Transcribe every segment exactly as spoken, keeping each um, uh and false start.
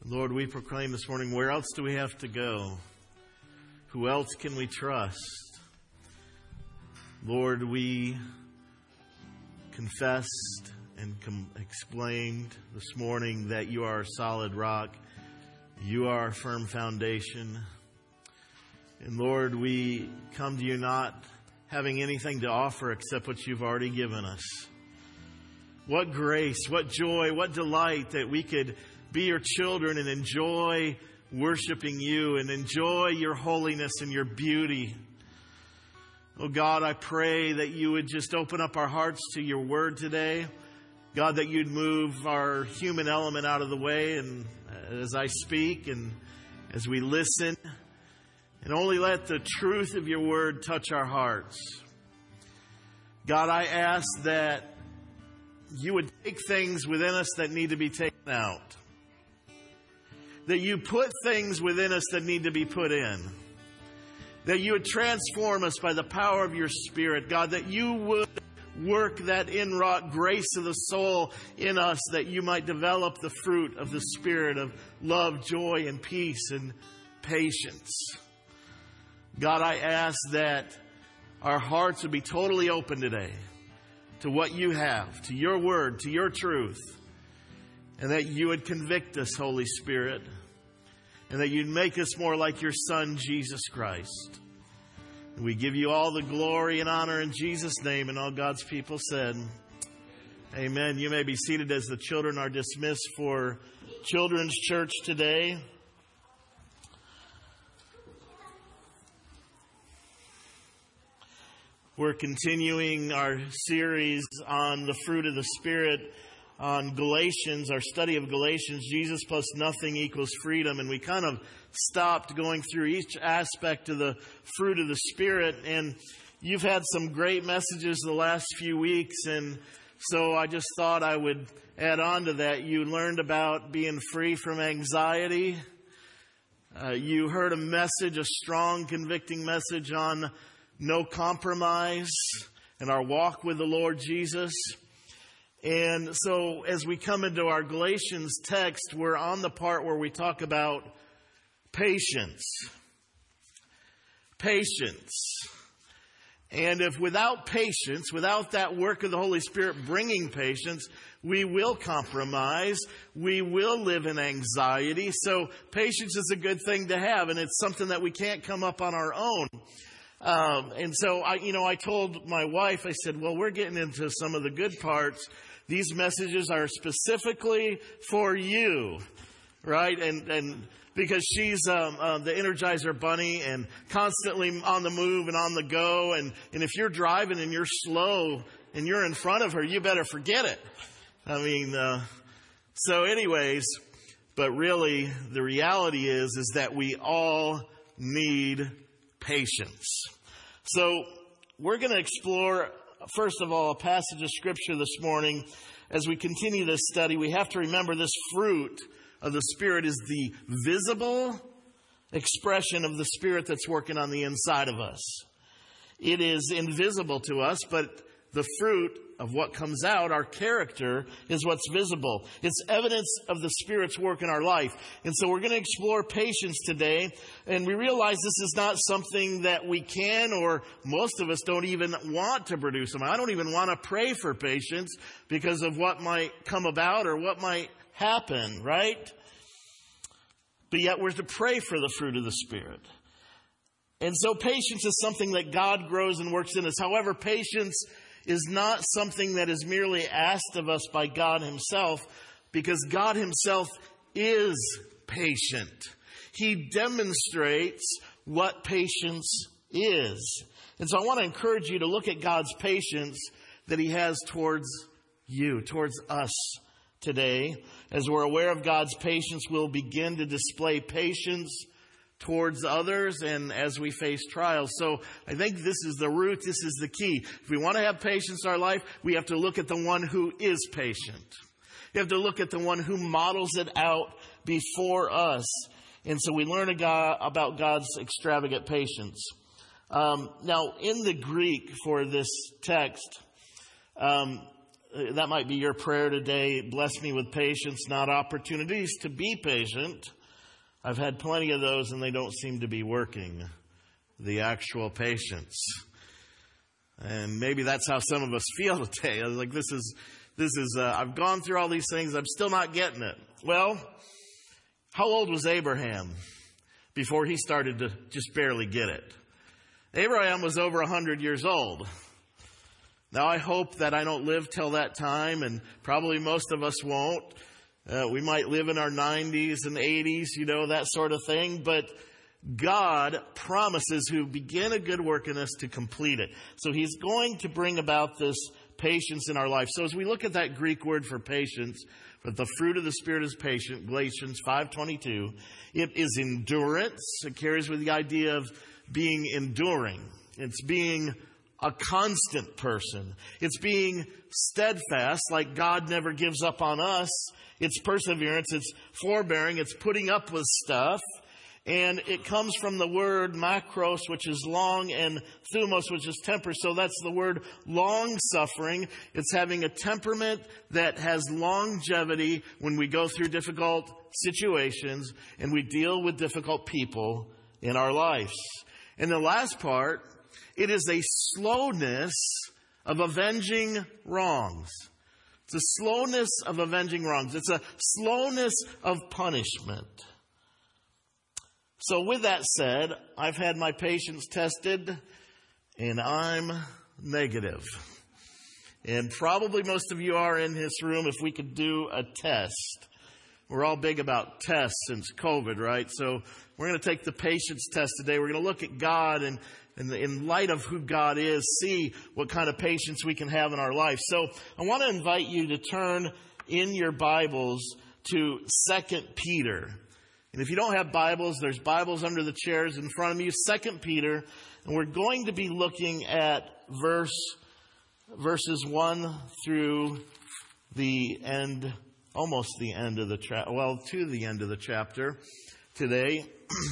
Lord, we proclaim this morning, where else do we have to go? Who else can we trust? Lord, we confessed and com- explained this morning that you are a solid rock. You are a firm foundation. And Lord, we come to you not having anything to offer except what you've already given us. What grace, what joy, what delight that we could be your children and enjoy worshiping you and enjoy your holiness and your beauty. Oh God, I pray that you would just open up our hearts to your word today. God, that you'd move our human element out of the way and as I speak and as we listen, and only let the truth of your word touch our hearts. God, I ask that you would take things within us that need to be taken out. That you put things within us that need to be put in. That you would transform us by the power of your Spirit. God, that you would work that inwrought grace of the soul in us, that you might develop the fruit of the Spirit of love, joy, and peace and patience. God, I ask that our hearts would be totally open today to what you have, to your word, to your truth, and that you would convict us, Holy Spirit, and that you'd make us more like your Son, Jesus Christ. We give you all the glory and honor in Jesus' name, and all God's people said, amen. You may be seated as the children are dismissed for Children's Church today. We're continuing our series on the fruit of the Spirit on Galatians, our study of Galatians, Jesus plus nothing equals freedom. And we kind of stopped going through each aspect of the fruit of the Spirit. And you've had some great messages the last few weeks. And so I just thought I would add on to that. You learned about being free from anxiety. Uh, you heard a message, a strong, convicting message on no compromise in our walk with the Lord Jesus. And so as we come into our Galatians text, we're on the part where we talk about patience. Patience. And if without patience, without that work of the Holy Spirit bringing patience, we will compromise. We will live in anxiety. So patience is a good thing to have, and it's something that we can't come up on our own. Um, and so, I, you know, I told my wife, I said, well, we're getting into some of the good parts. These messages are specifically for you, right? And, and because she's um, uh, the Energizer Bunny and constantly on the move and on the go. And, and if you're driving and you're slow and you're in front of her, you better forget it. I mean, uh, so anyways, but really the reality is, is that we all need patience. So we're going to explore, first of all, a passage of Scripture this morning. As we continue this study, we have to remember this fruit of the Spirit is the visible expression of the Spirit that's working on the inside of us. It is invisible to us, but the fruit of what comes out, our character, is what's visible. It's evidence of the Spirit's work in our life. And so we're going to explore patience today. And we realize this is not something that we can, or most of us don't even want to produce. I mean, I don't even want to pray for patience because of what might come about or what might happen, right? But yet we're to pray for the fruit of the Spirit. And so patience is something that God grows and works in us. However, patience is not something that is merely asked of us by God himself, because God himself is patient. He demonstrates what patience is. And so I want to encourage you to look at God's patience that he has towards you, towards us today. As we're aware of God's patience, we'll begin to display patience towards others and as we face trials. So I think this is the root, this is the key. If we want to have patience in our life, we have to look at the one who is patient. You have to look at the one who models it out before us. And so we learn about God's extravagant patience. Um, now, in the Greek for this text, um, that might be your prayer today. Bless me with patience, not opportunities to be patient. I've had plenty of those and they don't seem to be working. The actual patience. And maybe that's how some of us feel today. Like this is, this is, uh, I've gone through all these things. I'm still not getting it. Well, how old was Abraham before he started to just barely get it? Abraham was over a hundred years old. Now I hope that I don't live till that time, and probably most of us won't. Uh, we might live in our nineties and eighties, you know, that sort of thing. But God promises who begin a good work in us to complete it. So he's going to bring about this patience in our life. So as we look at that Greek word for patience, but the fruit of the Spirit is patient, Galatians five twenty-two, it is endurance. It carries with the idea of being enduring. It's being a constant person. It's being steadfast, like God never gives up on us. It's perseverance. It's forbearing. It's putting up with stuff. And it comes from the word makros, which is long, and thumos, which is temper. So that's the word long-suffering. It's having a temperament that has longevity when we go through difficult situations and we deal with difficult people in our lives. And the last part, it is a slowness of avenging wrongs. It's a slowness of avenging wrongs. It's a slowness of punishment. So with that said, I've had my patience tested, and I'm negative. And probably most of you are in this room if we could do a test. We're all big about tests since COVID, right? So we're going to take the patience test today. We're going to look at God and, and in light of who God is, see what kind of patience we can have in our life. So I want to invite you to turn in your Bibles to Second Peter. And if you don't have Bibles, there's Bibles under the chairs in front of you. Second Peter, and we're going to be looking at verse verses one through the end, almost the end of the chapter. Well, to the end of the chapter today.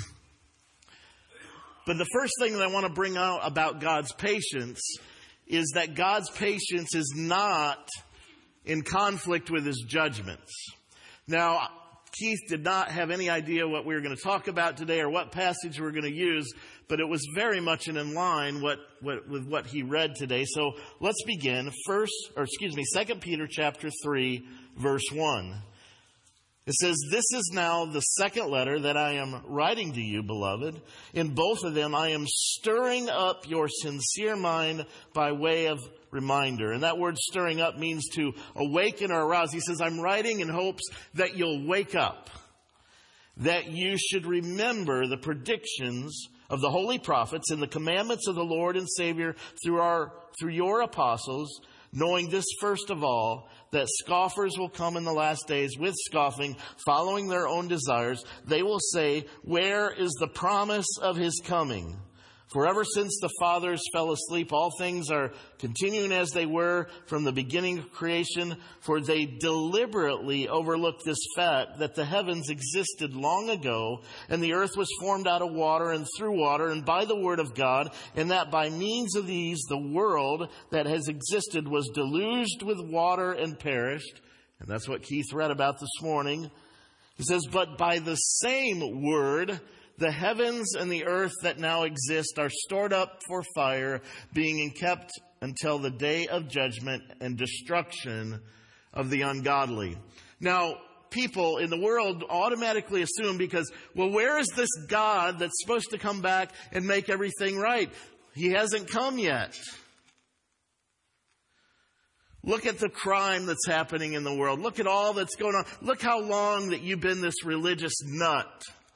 But the first thing that I want to bring out about God's patience is that God's patience is not in conflict with His judgments. Now, Keith did not have any idea what we were going to talk about today or what passage we were going to use, but it was very much in line what, what, with what he read today. So let's begin. First, or excuse me, Second Peter chapter three, verse one. It says, "This is now the second letter that I am writing to you, beloved. In both of them I am stirring up your sincere mind by way of reminder." And that word stirring up means to awaken or arouse. He says, I'm writing in hopes that you'll wake up, that you should remember the predictions of the holy prophets and the commandments of the Lord and Savior through our through your apostles, knowing this first of all, that scoffers will come in the last days with scoffing, following their own desires. They will say, where is the promise of his coming? For ever since the fathers fell asleep, all things are continuing as they were from the beginning of creation. For they deliberately overlooked this fact that the heavens existed long ago, and the earth was formed out of water and through water and by the word of God, and that by means of these the world that has existed was deluged with water and perished. And that's what Keith read about this morning. He says, but by the same word, the heavens and the earth that now exist are stored up for fire, being kept until the day of judgment and destruction of the ungodly. Now, people in the world automatically assume because, well, where is this God that's supposed to come back and make everything right? He hasn't come yet. Look at the crime that's happening in the world. Look at all that's going on. Look how long that you've been this religious nut.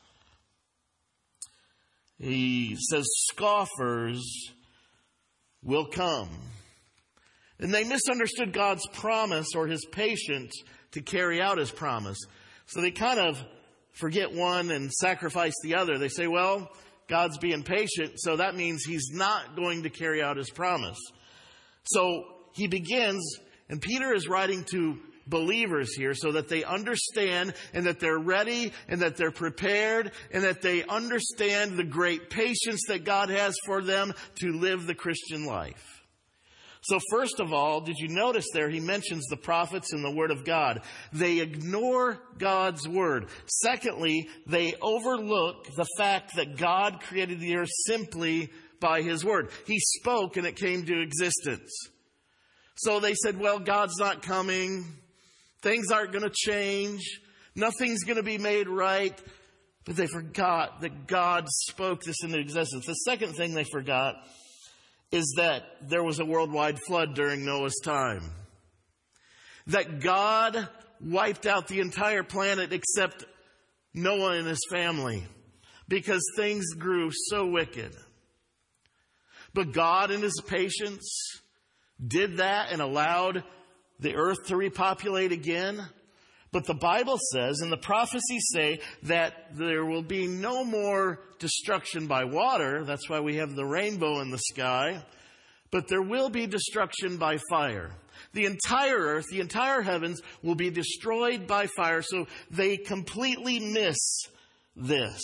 He says scoffers will come. And they misunderstood God's promise or his patience to carry out his promise. So they kind of forget one and sacrifice the other. They say, well, God's being patient, so that means he's not going to carry out his promise. So he begins, and Peter is writing to believers here so that they understand and that they're ready and that they're prepared and that they understand the great patience that God has for them to live the Christian life. So first of all, did you notice there he mentions the prophets and the Word of God? They ignore God's Word. Secondly, they overlook the fact that God created the earth simply by His Word. He spoke and it came to existence. So they said, well, God's not coming. Things aren't going to change. Nothing's going to be made right. But they forgot that God spoke this into existence. The second thing they forgot is that there was a worldwide flood during Noah's time. That God wiped out the entire planet except Noah and his family because things grew so wicked. But God in His patience did that and allowed the earth to repopulate again. But the Bible says, and the prophecies say, that there will be no more destruction by water. That's why we have the rainbow in the sky. But there will be destruction by fire. The entire earth, the entire heavens will be destroyed by fire. So they completely miss this.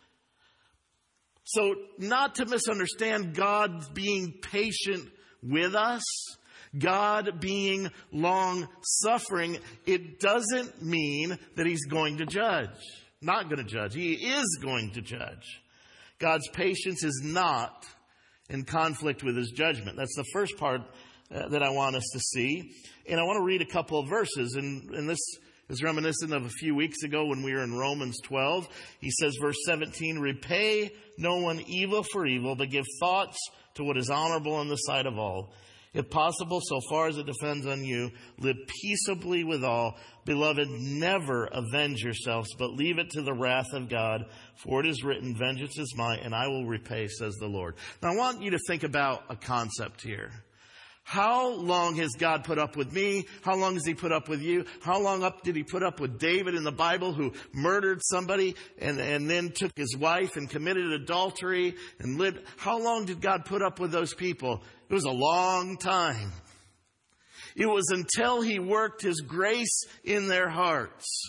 So not to misunderstand God being patient with us, God being long-suffering, it doesn't mean that He's going to judge. Not going to judge. He is going to judge. God's patience is not in conflict with His judgment. That's the first part uh, that I want us to see. And I want to read a couple of verses. And, and this is reminiscent of a few weeks ago when we were in Romans twelve. He says, verse seventeen, repay no one evil for evil, but give thoughts to what is honorable in the sight of all. If possible, so far as it depends on you, live peaceably with all. Beloved, never avenge yourselves, but leave it to the wrath of God. For it is written, vengeance is mine, and I will repay, says the Lord. Now, I want you to think about a concept here. How long has God put up with me? How long has He put up with you? How long up did He put up with David in the Bible, who murdered somebody and, and then took his wife and committed adultery and lived? How long did God put up with those people? It was a long time. It was until He worked His grace in their hearts.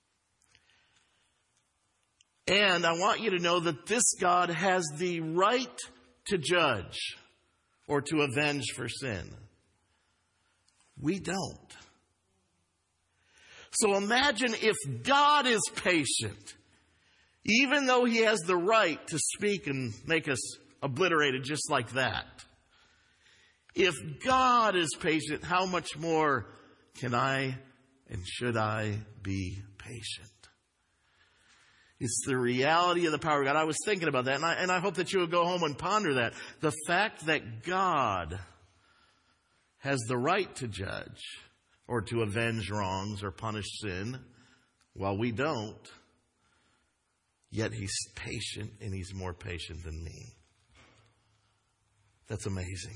And I want you to know that this God has the right to judge or to avenge for sin. We don't. So imagine if God is patient, even though He has the right to speak and make us obliterated just like that. If God is patient, how much more can I and should I be patient? It's the reality of the power of God. I was thinking about that, and I, and I hope that you will go home and ponder that. The fact that God has the right to judge or to avenge wrongs or punish sin, while we don't, yet He's patient, and He's more patient than me. That's amazing.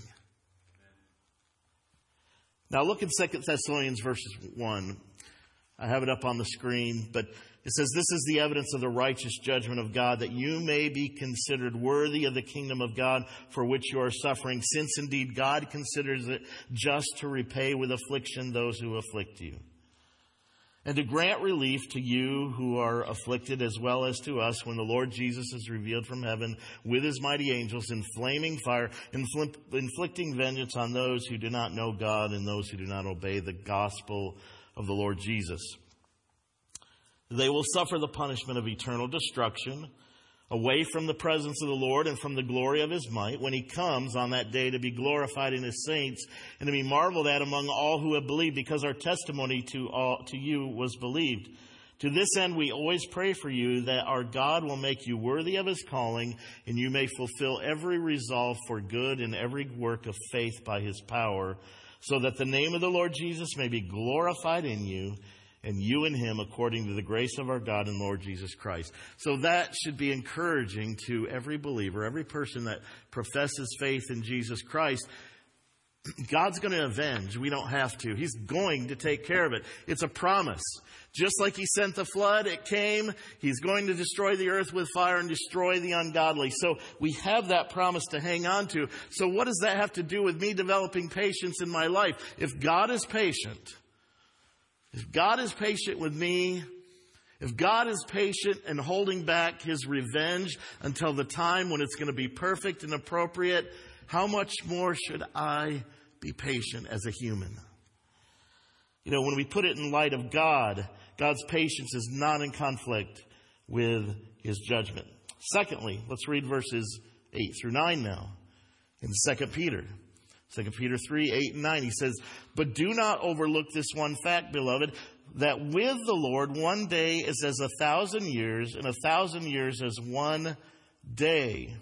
Now look at Second Thessalonians verses one. I have it up on the screen, but it says, this is the evidence of the righteous judgment of God, that you may be considered worthy of the kingdom of God for which you are suffering, since indeed God considers it just to repay with affliction those who afflict you, and to grant relief to you who are afflicted as well as to us when the Lord Jesus is revealed from heaven with His mighty angels in flaming fire, infl- inflicting vengeance on those who do not know God and those who do not obey the gospel of the Lord Jesus. They will suffer the punishment of eternal destruction away from the presence of the Lord and from the glory of His might when He comes on that day to be glorified in His saints and to be marveled at among all who have believed, because our testimony to all, to you was believed. To this end, we always pray for you that our God will make you worthy of His calling, and you may fulfill every resolve for good and every work of faith by His power, so that the name of the Lord Jesus may be glorified in you, and you in Him, according to the grace of our God and Lord Jesus Christ. So that should be encouraging to every believer, every person that professes faith in Jesus Christ. God's going to avenge. We don't have to. He's going to take care of it. It's a promise. Just like He sent the flood, it came. He's going to destroy the earth with fire and destroy the ungodly. So we have that promise to hang on to. So what does that have to do with me developing patience in my life? If God is patient, if God is patient with me, if God is patient and holding back His revenge until the time when it's going to be perfect and appropriate, how much more should I be patient as a human. You know, when we put it in light of God, God's patience is not in conflict with his judgment. Secondly, let's read verses eight through nine now in Second Peter. Second Peter three, eight and nine. He says, "But do not overlook this one fact, beloved, that with the Lord one day is as a thousand years, and a thousand years as one day."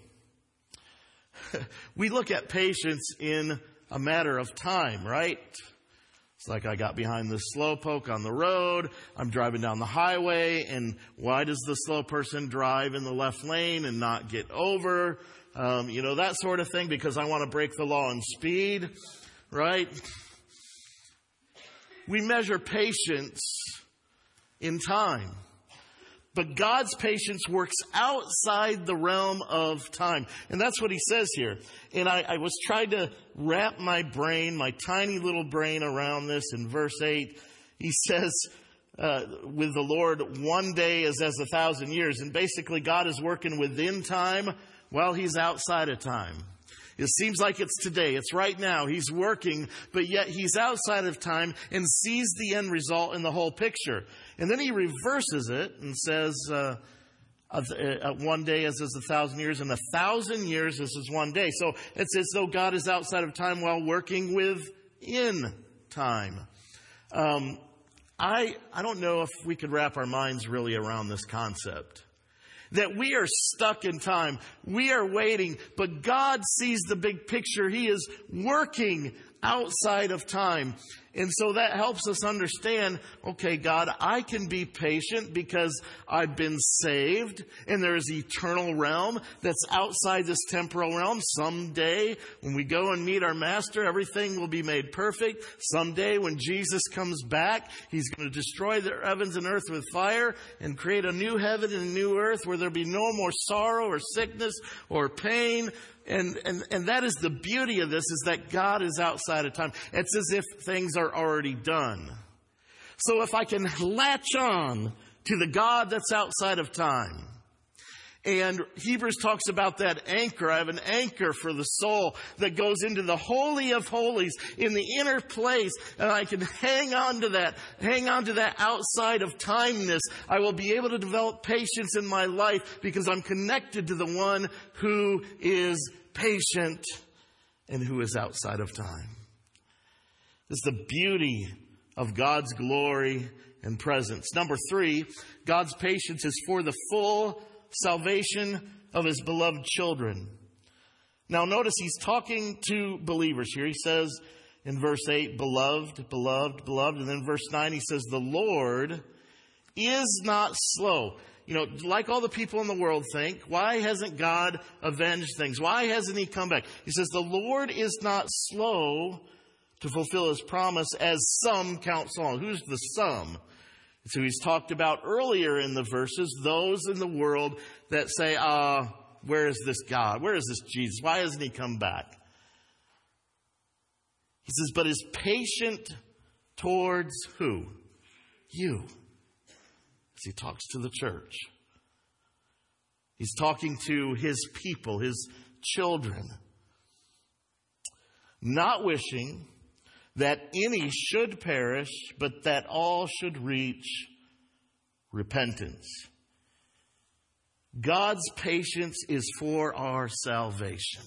We look at patience in a matter of time, right? It's like I got behind the slowpoke on the road. I'm driving down the highway, and why does the slow person drive in the left lane and not get over? Um, you know, that sort of thing, because I want to break the law and speed, right? We measure patience in time. But God's patience works outside the realm of time. And that's what he says here. And I, I was trying to wrap my brain, my tiny little brain around this in verse eight. He says, uh, with the Lord, one day is as a thousand years. And basically God is working within time while he's outside of time. It seems like it's today. It's right now. He's working, but yet he's outside of time and sees the end result in the whole picture. And then he reverses it and says, uh, uh, one day is as a thousand years, and a thousand years is as one day. So it's as though God is outside of time while working within time. Um, I, I don't know if we could wrap our minds really around this concept. That we are stuck in time. We are waiting, but God sees the big picture. He is working outside of time. And so that helps us understand, okay, God, I can be patient because I've been saved, and there is an eternal realm that's outside this temporal realm. Someday, when we go and meet our master, everything will be made perfect. Someday, when Jesus comes back, he's going to destroy the heavens and earth with fire and create a new heaven and a new earth where there'll be no more sorrow or sickness or pain. And, and, and that is the beauty of this, is that God is outside of time. It's as if things are already done. So if I can latch on to the God that's outside of time, and Hebrews talks about that anchor. I have an anchor for the soul that goes into the Holy of Holies in the inner place. And I can hang on to that, hang on to that outside of timeness. I will be able to develop patience in my life because I'm connected to the one who is patient and who is outside of time. It's the beauty of God's glory and presence. Number three, God's patience is for the full salvation of his beloved children. Now notice he's talking to believers here. He says in verse eight, beloved, beloved, beloved. And then verse nine, he says, the Lord is not slow. You know, like all the people in the world think, why hasn't God avenged things? Why hasn't he come back? He says, the Lord is not slow to fulfill his promise, as some count slow. Who's the some? So he's talked about earlier in the verses, those in the world that say, uh, where is this God? Where is this Jesus? Why hasn't he come back? He says, but is patient towards who? You. As he talks to the church. He's talking to his people, his children. Not wishing that any should perish, but that all should reach repentance. God's patience is for our salvation.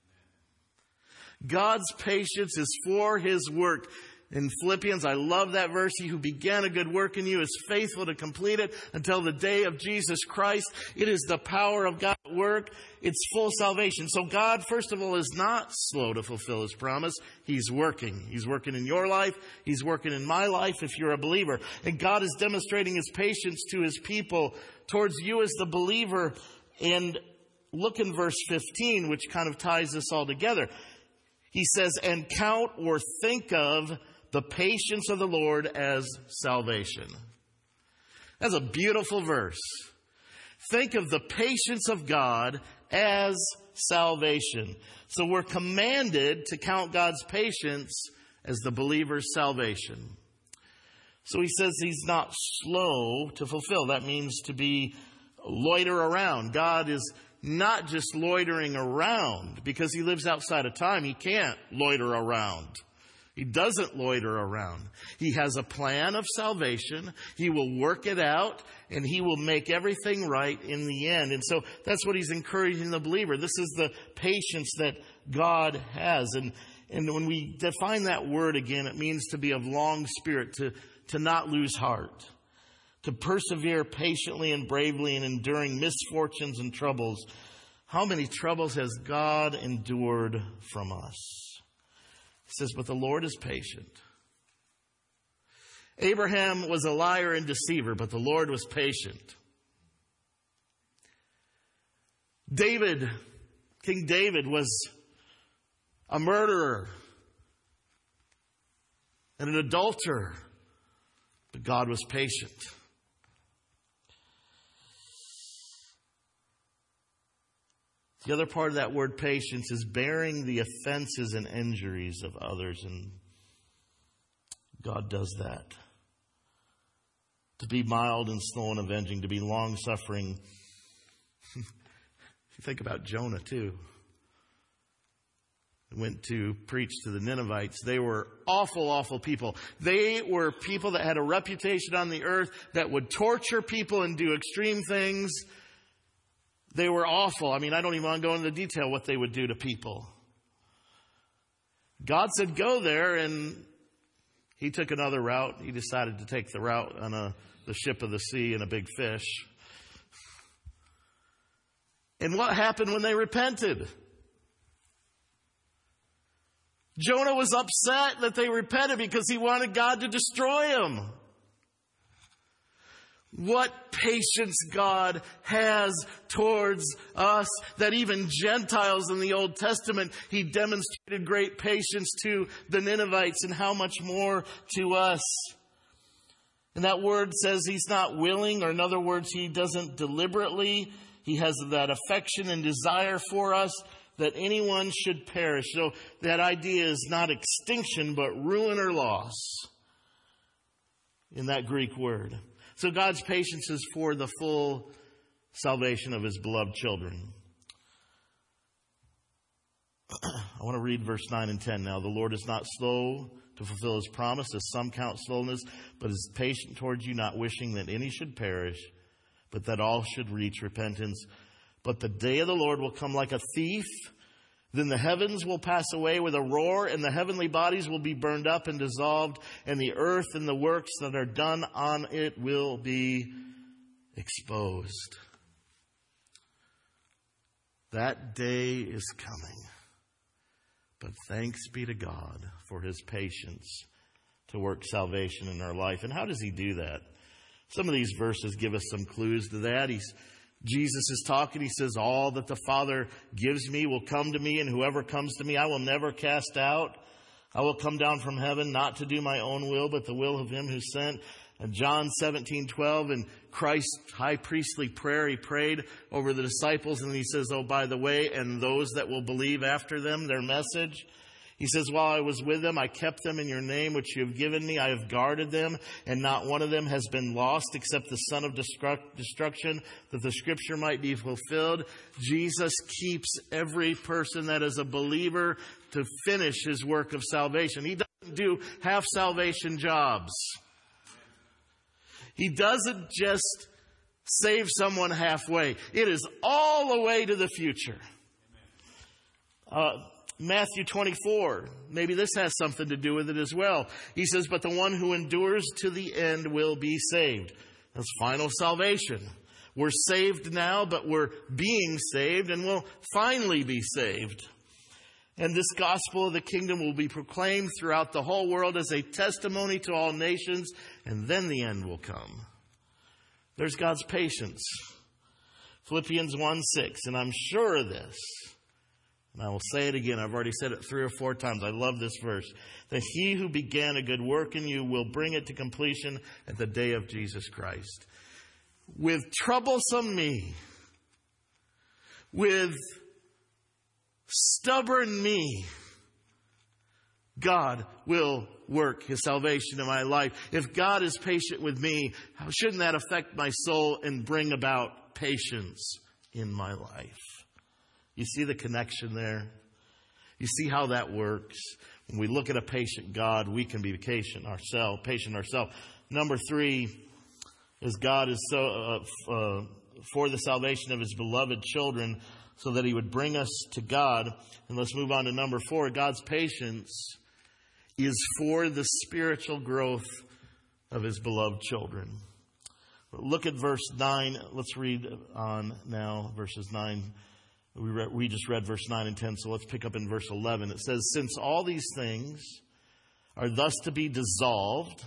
God's patience is for his work. In Philippians, I love that verse. He who began a good work in you is faithful to complete it until the day of Jesus Christ. It is the power of God at work. It's full salvation. So God, first of all, is not slow to fulfill his promise. He's working. He's working in your life. He's working in my life if you're a believer. And God is demonstrating his patience to his people towards you as the believer. And look in verse fifteen, which kind of ties this all together. He says, and count or think of the patience of the Lord as salvation. That's a beautiful verse. Think of the patience of God as salvation. So we're commanded to count God's patience as the believer's salvation. So he says he's not slow to fulfill. That means to be loiter around. God is not just loitering around because he lives outside of time. He can't loiter around. He doesn't loiter around. He has a plan of salvation. He will work it out, and he will make everything right in the end. And so that's what he's encouraging the believer. This is the patience that God has. And, and when we define that word again, it means to be of long spirit, to, to not lose heart, to persevere patiently and bravely in enduring misfortunes and troubles. How many troubles has God endured from us? He says, but the Lord is patient. Abraham was a liar and deceiver, but the Lord was patient. David, King David, was a murderer and an adulterer, but God was patient. The other part of that word patience is bearing the offenses and injuries of others, and God does that. To be mild and slow in avenging, to be long-suffering. You think about Jonah, too. He went to preach to the Ninevites. They were awful, awful people. They were people that had a reputation on the earth that would torture people and do extreme things. They were awful. I mean, I don't even want to go into the detail what they would do to people. God said, go there, and he took another route. He decided to take the route on a, the ship of the sea and a big fish. And what happened when they repented? Jonah was upset that they repented because he wanted God to destroy them. What patience God has towards us, that even Gentiles in the Old Testament, he demonstrated great patience to the Ninevites, and how much more to us. And that word says he's not willing, or in other words, he doesn't deliberately. He has that affection and desire for us that anyone should perish. So that idea is not extinction, but ruin or loss in that Greek word. So God's patience is for the full salvation of his beloved children. I want to read verse nine and ten now. The Lord is not slow to fulfill his promise, as some count slowness, but is patient towards you, not wishing that any should perish, but that all should reach repentance. But the day of the Lord will come like a thief. Then the heavens will pass away with a roar, and the heavenly bodies will be burned up and dissolved, and the earth and the works that are done on it will be exposed. That day is coming. But thanks be to God for his patience to work salvation in our life. And how does he do that? Some of these verses give us some clues to that. He's Jesus is talking. He says, all that the Father gives me will come to me, and whoever comes to me I will never cast out. I will come down from heaven not to do my own will, but the will of him who sent. And John seventeen twelve, in Christ's high priestly prayer, he prayed over the disciples, and he says, oh, by the way, and those that will believe after them, their message. He says, while I was with them, I kept them in your name, which you have given me. I have guarded them, and not one of them has been lost except the son of destruction, that the scripture might be fulfilled. Jesus keeps every person that is a believer to finish his work of salvation. He doesn't do half salvation jobs. He doesn't just save someone halfway. It is all the way to the future. Uh, Matthew twenty-four, maybe this has something to do with it as well. He says, but the one who endures to the end will be saved. That's final salvation. We're saved now, but we're being saved, and we'll finally be saved. And this gospel of the kingdom will be proclaimed throughout the whole world as a testimony to all nations, and then the end will come. There's God's patience. Philippians one six, and I'm sure of this, and I will say it again. I've already said it three or four times. I love this verse. That he who began a good work in you will bring it to completion at the day of Jesus Christ. With troublesome me, with stubborn me, God will work his salvation in my life. If God is patient with me, how shouldn't that affect my soul and bring about patience in my life? You see the connection there? You see how that works? When we look at a patient God, we can be patient ourselves. Patient ourselves. Number three is God is so uh, uh, for the salvation of His beloved children, so that He would bring us to God. And let's move on to number four. God's patience is for the spiritual growth of His beloved children. Look at verse nine. Let's read on now, verses nine. We, re- we just read verse nine and ten, so let's pick up in verse eleven. It says, since all these things are thus to be dissolved,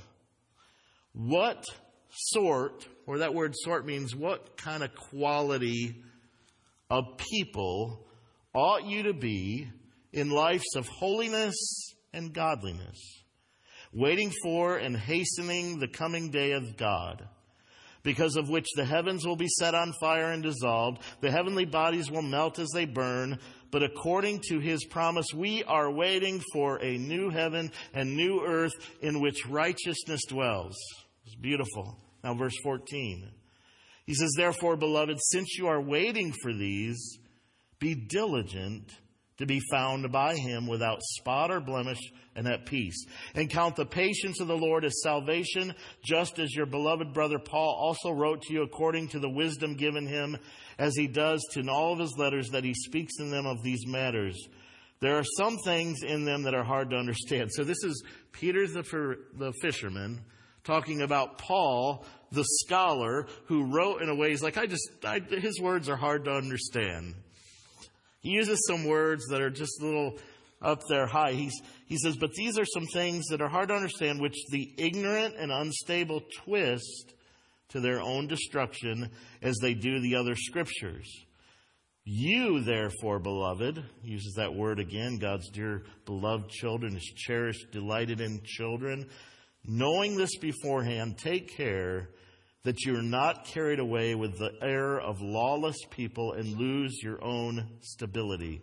what sort, or that word sort means what kind of quality of people ought you to be in lives of holiness and godliness, waiting for and hastening the coming day of God, because of which the heavens will be set on fire and dissolved, the heavenly bodies will melt as they burn, but according to His promise, we are waiting for a new heaven and new earth in which righteousness dwells. It's beautiful. Now verse fourteen. He says, therefore, beloved, since you are waiting for these, be diligent to be found by Him without spot or blemish and at peace. And count the patience of the Lord as salvation, just as your beloved brother Paul also wrote to you according to the wisdom given him, as he does to in all of his letters, that he speaks in them of these matters. There are some things in them that are hard to understand. So this is Peter the, the fisherman talking about Paul, the scholar, who wrote in a way, he's like, I just, I, his words are hard to understand. He uses some words that are just a little up there high. He's, he says, but these are some things that are hard to understand, which the ignorant and unstable twist to their own destruction as they do the other scriptures. You, therefore, beloved, uses that word again, God's dear beloved children, His cherished, delighted in children. Knowing this beforehand, take care that you're not carried away with the error of lawless people and lose your own stability,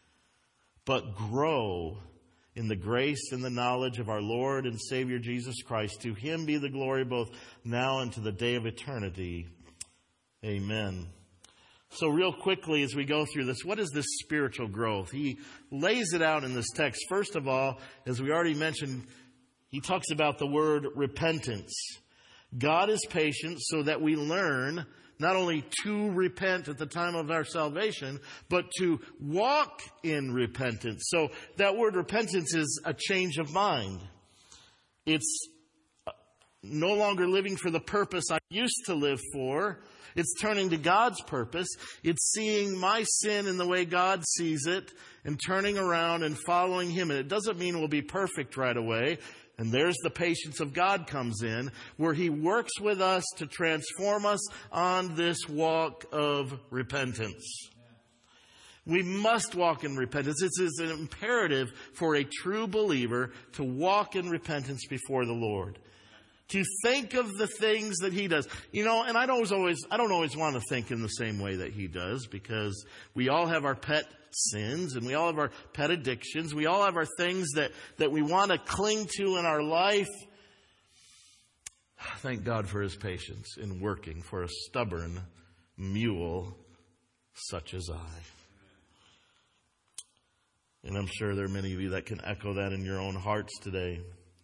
but grow in the grace and the knowledge of our Lord and Savior Jesus Christ. To Him be the glory both now and to the day of eternity. Amen. So real quickly as we go through this, what is this spiritual growth? He lays it out in this text. First of all, as we already mentioned, he talks about the word repentance. God is patient so that we learn not only to repent at the time of our salvation, but to walk in repentance. So that word repentance is a change of mind. It's no longer living for the purpose I used to live for. It's turning to God's purpose. It's seeing my sin in the way God sees it and turning around and following Him. And it doesn't mean we'll be perfect right away. And there's the patience of God comes in, where He works with us to transform us on this walk of repentance. We must walk in repentance. This is an imperative for a true believer to walk in repentance before the Lord. To think of the things that He does. You know, and I don't always, I don't always want to think in the same way that He does, because we all have our pet sins and we all have our pet addictions. We all have our things that, that we want to cling to in our life. Thank God for His patience in working for a stubborn mule such as I. And I'm sure there are many of you that can echo that in your own hearts today.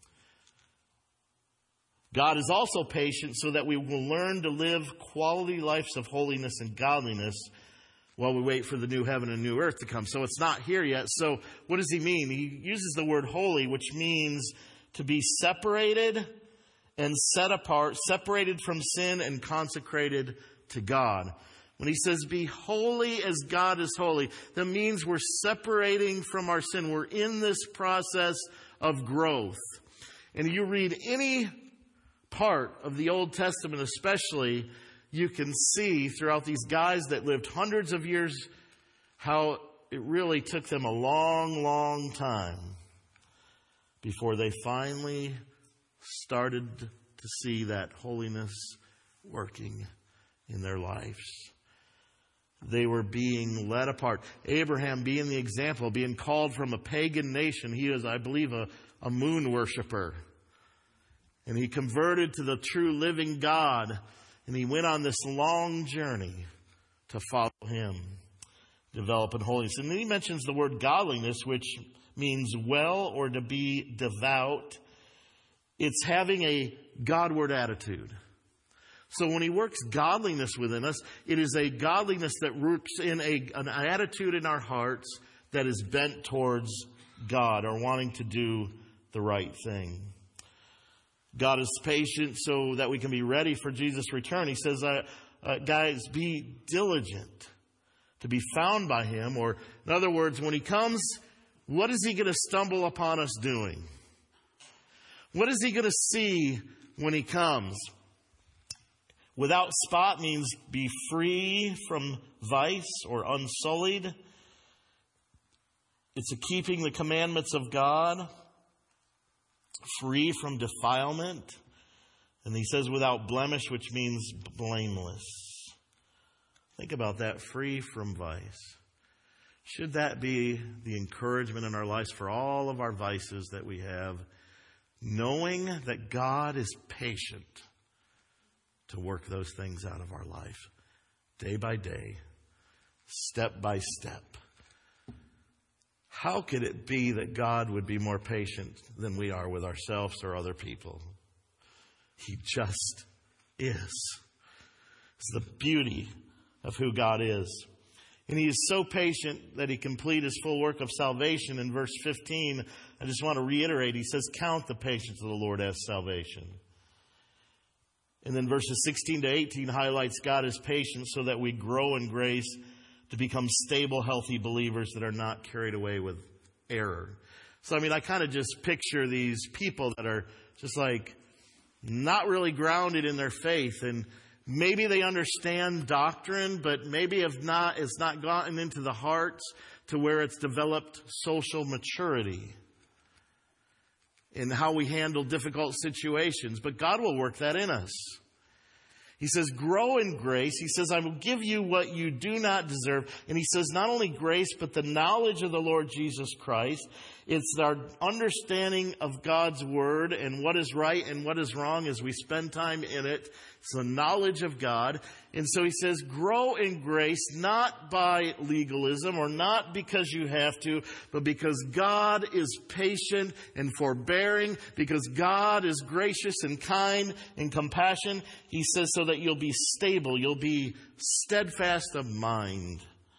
God is also patient so that we will learn to live quality lives of holiness and godliness while we wait for the new heaven and new earth to come. So it's not here yet. So what does He mean? He uses the word holy, which means to be separated and set apart, separated from sin and consecrated to God. When He says, be holy as God is holy, that means we're separating from our sin. We're in this process of growth. And you read any part of the Old Testament especially, you can see throughout these guys that lived hundreds of years how it really took them a long, long time before they finally started to see that holiness working in their lives. They were being led apart. Abraham being the example, being called from a pagan nation. He was, I believe, a, a moon worshiper. And he converted to the true living God. And he went on this long journey to follow Him, develop in holiness. And then he mentions the word godliness, which means well or to be devout. It's having a Godward attitude. So when he works godliness within us, it is a godliness that roots in a, an attitude in our hearts that is bent towards God or wanting to do the right thing. God is patient so that we can be ready for Jesus' return. He says, uh, uh, guys, be diligent to be found by him. Or in other words, when he comes, what is he going to stumble upon us doing? What is he going to see when he comes? Without spot means be free from vice or unsullied. It's a keeping the commandments of God, free from defilement. And he says without blemish, which means blameless. Think about that, free from vice. Should that be the encouragement in our lives for all of our vices that we have? Knowing that God is patient to work those things out of our life, day by day, step by step. How could it be that God would be more patient than we are with ourselves or other people? He just is. It's the beauty of who God is. And he is so patient that he complete his full work of salvation. In verse fifteen, I just want to reiterate, he says, count the patience of the Lord as salvation. And then verses sixteen to eighteen highlights God is patient so that we grow in grace to become stable, healthy believers that are not carried away with error. So, I mean, I kind of just picture these people that are just like not really grounded in their faith, and maybe they understand doctrine, but maybe have not, it's not gotten into the hearts to where it's developed social maturity in how we handle difficult situations. But God will work that in us. He says, grow in grace. He says, I will give you what you do not deserve. And he says, not only grace, but the knowledge of the Lord Jesus Christ. It's our understanding of God's word and what is right and what is wrong as we spend time in it. It's the knowledge of God. And so he says, grow in grace, not by legalism or not because you have to, but because God is patient and forbearing, because God is gracious and kind and compassion. He says so that you'll be stable, you'll be steadfast of mind,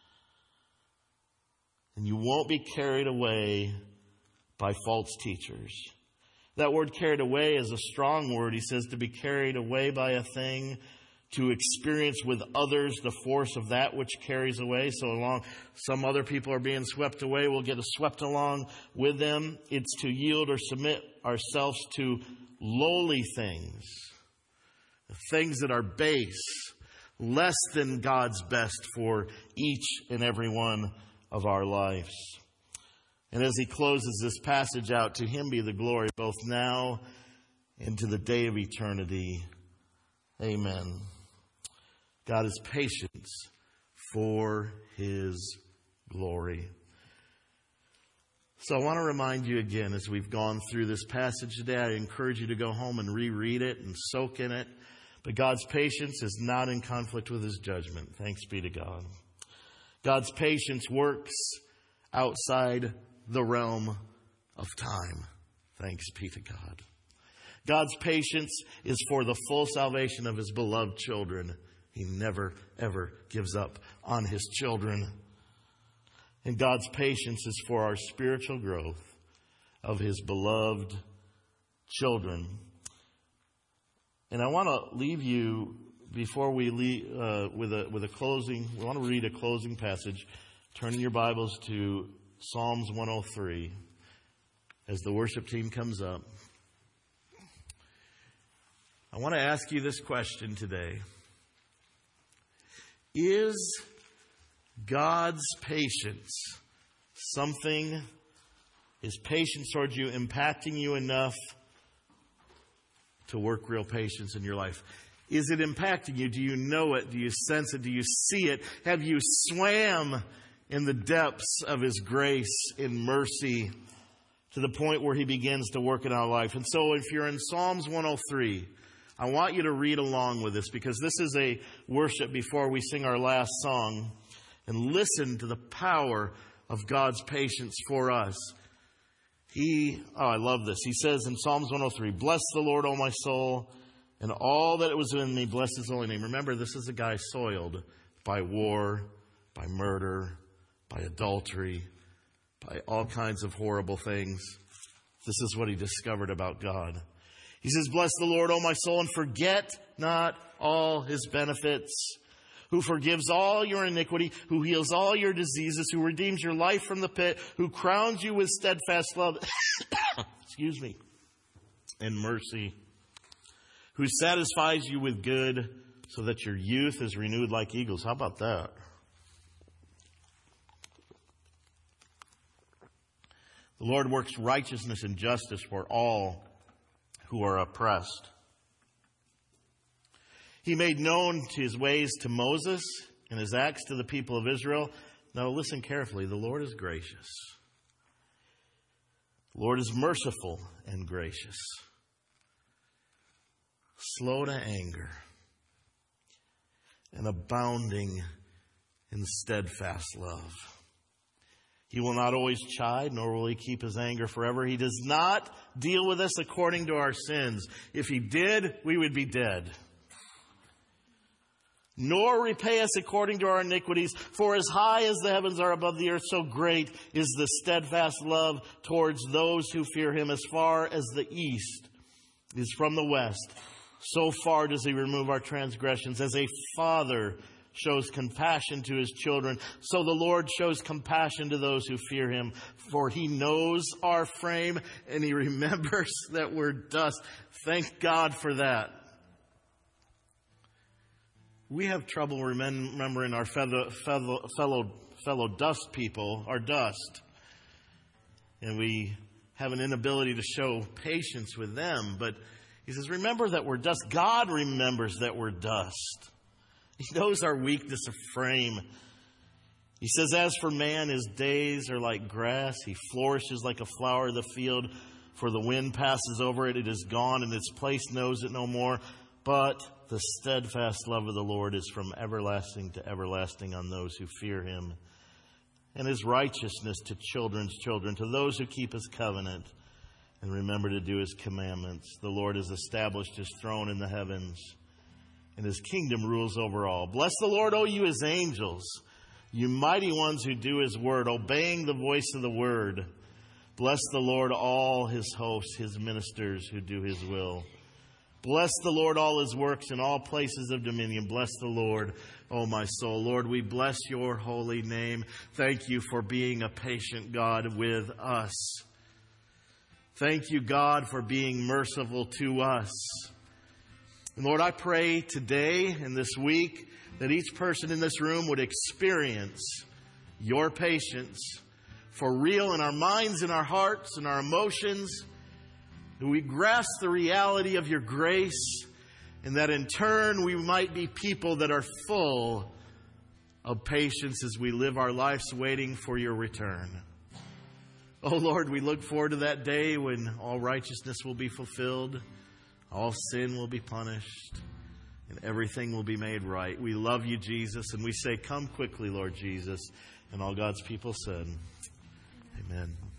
and you won't be carried away by false teachers. That word carried away is a strong word. He says to be carried away by a thing, to experience with others the force of that which carries away. So along some other people are being swept away, we'll get swept along with them. It's to yield or submit ourselves to lowly things, things that are base, less than God's best for each and every one of our lives. And as he closes this passage out, to him be the glory both now and to the day of eternity. Amen. God is patient for his glory. So I want to remind you again, as we've gone through this passage today, I encourage you to go home and reread it and soak in it. But God's patience is not in conflict with his judgment. Thanks be to God. God's patience works outside the realm of time. Thanks be to God. God's patience is for the full salvation of his beloved children. He never, ever gives up on his children. And God's patience is for our spiritual growth of his beloved children. And I want to leave you, before we leave, uh, with a with a closing, we want to read a closing passage. Turn in your Bibles to Psalms one oh three as the worship team comes up. I want to ask you this question today. Is God's patience something, is patience towards you impacting you enough to work real patience in your life? Is it impacting you? Do you know it? Do you sense it? Do you see it? Have you swam in the depths of his grace and mercy to the point where he begins to work in our life? And so if you're in Psalms one oh three, I want you to read along with this, because this is a worship before we sing our last song, and listen to the power of God's patience for us. He, oh, I love this. He says in Psalms one oh three, bless the Lord, O my soul, and all that was in me, bless his holy name. Remember, this is a guy soiled by war, by murder, by adultery, by all kinds of horrible things. This is what he discovered about God. He says, bless the Lord, O my soul, and forget not all his benefits, who forgives all your iniquity, who heals all your diseases, who redeems your life from the pit, who crowns you with steadfast love, excuse me, and mercy, who satisfies you with good so that your youth is renewed like eagles. How about that? The Lord works righteousness and justice for all who are oppressed. He made known his ways to Moses and his acts to the people of Israel. Now listen carefully. The Lord is gracious. The Lord is merciful and gracious. Slow to anger and abounding in steadfast love. He will not always chide, nor will he keep his anger forever. He does not deal with us according to our sins. If he did, we would be dead. Nor repay us according to our iniquities. For as high as the heavens are above the earth, so great is the steadfast love towards those who fear him. As far as the east is from the west, so far does he remove our transgressions. As a father shows compassion to his children, so the Lord shows compassion to those who fear him. For he knows our frame, and he remembers that we're dust. Thank God for that. We have trouble remembering our fellow, fellow, fellow, fellow dust people, our dust. And we have an inability to show patience with them. But he says, remember that we're dust. God remembers that we're dust. He knows our weakness of frame. He says, as for man, his days are like grass. He flourishes like a flower of the field. For the wind passes over it, it is gone, and its place knows it no more. But the steadfast love of the Lord is from everlasting to everlasting on those who fear him, and his righteousness to children's children, to those who keep his covenant and remember to do his commandments. The Lord has established his throne in the heavens, and his kingdom rules over all. Bless the Lord, O you his angels, you mighty ones who do his word, obeying the voice of the word. Bless the Lord, all his hosts, his ministers who do his will. Bless the Lord, all his works in all places of dominion. Bless the Lord, O my soul. Lord, we bless your holy name. Thank you for being a patient God with us. Thank you, God, for being merciful to us. And Lord, I pray today and this week that each person in this room would experience your patience for real in our minds, in our hearts, in our emotions. And we grasp the reality of your grace, and that in turn we might be people that are full of patience as we live our lives waiting for your return. Oh Lord, we look forward to that day when all righteousness will be fulfilled, all sin will be punished, and everything will be made right. We love you, Jesus, and we say, come quickly, Lord Jesus. And all God's people said, amen.